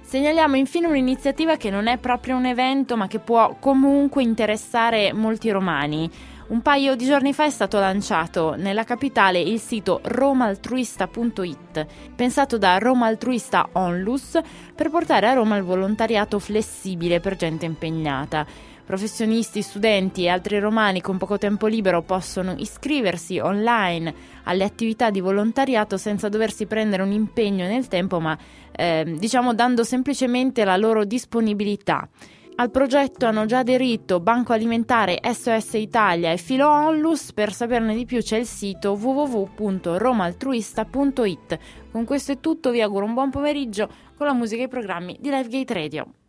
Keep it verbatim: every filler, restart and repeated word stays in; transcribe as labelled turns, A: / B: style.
A: Segnaliamo infine un'iniziativa che non è proprio un evento, ma che può comunque interessare molti romani. Un paio di giorni fa è stato lanciato nella capitale il sito romaltruista punto it, pensato da Roma Altruista Onlus per portare a Roma il volontariato flessibile per gente impegnata. Professionisti, studenti e altri romani con poco tempo libero possono iscriversi online alle attività di volontariato senza doversi prendere un impegno nel tempo, ma eh, diciamo dando semplicemente la loro disponibilità. Al progetto hanno già aderito Banco Alimentare, S O S Italia e Filo Onlus. Per saperne di più c'è il sito w w w punto romaltruista punto it. Con questo è tutto, vi auguro un buon pomeriggio con la musica e i programmi di Live Gate Radio.